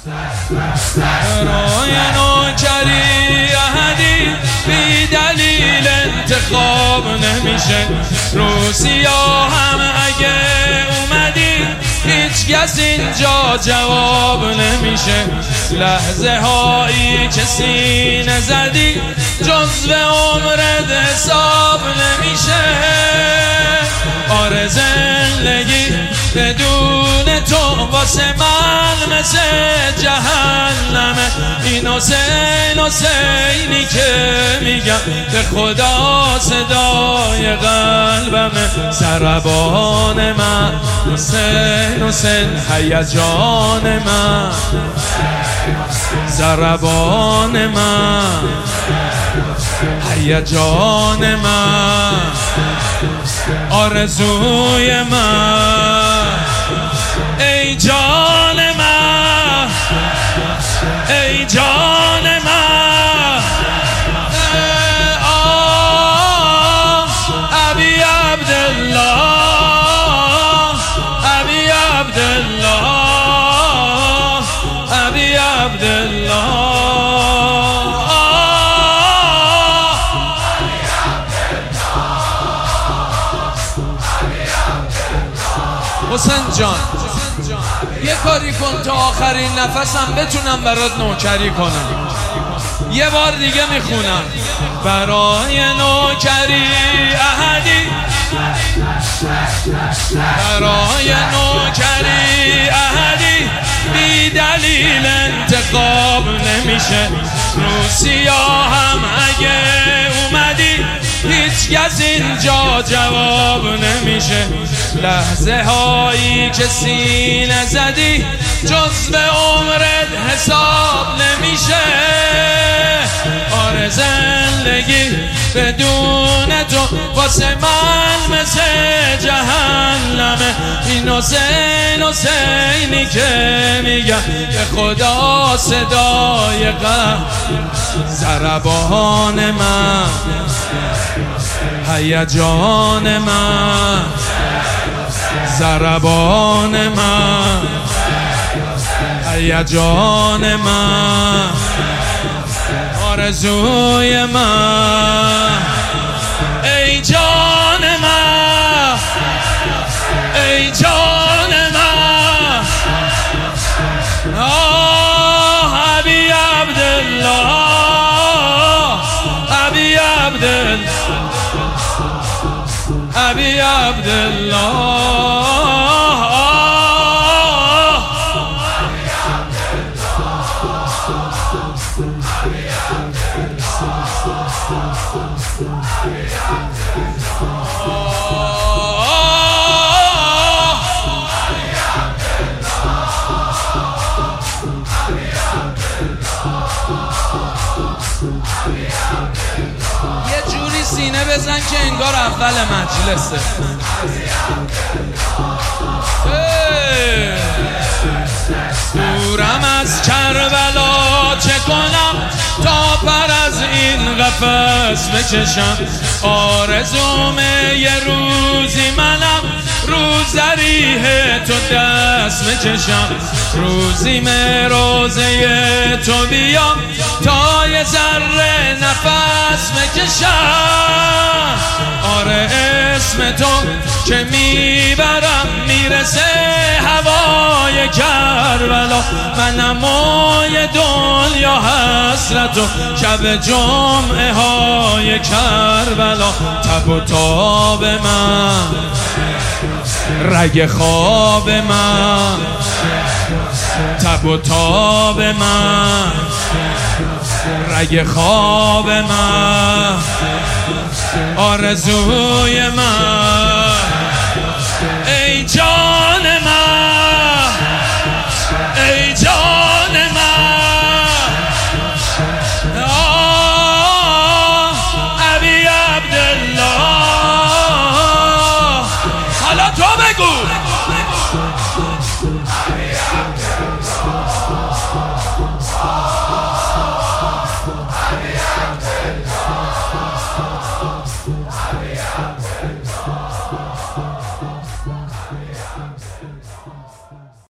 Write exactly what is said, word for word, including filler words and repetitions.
برای نوکری احدی بی دلیل انتخاب نمیشه. روسیا هم اگه اومدی هیچ کس اینجا جواب نمیشه. لحظه هایی که سینه زدی جزو عمرت حساب نمیشه. آره زندگی بدون تو واسه من مثل جهنمه. این حسین حسینی که میگم به خدا صدای قلبمه. ضربان من حسین حسین هیجان من. ضربان من هیجان من. آرزوی من ای جان من ای جان من. آه ابی عبدالله ابی عبدالله ابی عبدالله. حسین جان یه کاری کن تا آخرین نفسم بتونم برات نوکری کنم. یه بار دیگه میخونم. برای نوکری احدی برای نوکری احدی بی دلیل انتخاب نمیشه. روسیا هم اگه اومدی هیچ کس اینجا جواب نمیشه. لحظه هایی که سینه زدی جزو عمرت حساب نمیشه. آره زندگی بدون تو واسه من مثل جهنمه. این حسین حسینی که میگم به خدا صدای قلب. ضربان من هیجان من. ضربان من هیجان من. آرزوی من ای جان من ای جان من. آه ابی عبدالله ابی عبدالله ابی عبدالله. یه جوری سینه بزن که انگار اول مجلسه. دورم از کربلا چه کنم تا پر از این قفس بکشم. آرزومه یه روزی منم رو ذریح تو دست بکشم. روزی من روزه تو بیام تا یه ذره نفس بکشم. آره اسم تو که میبرم میرسه هوای کربلا. منم و یه دنیا حسرت و شب جمعه های کربلا. تب و تاب من رگ خواب من. تب و تاب من رگ خواب من. آرزوی من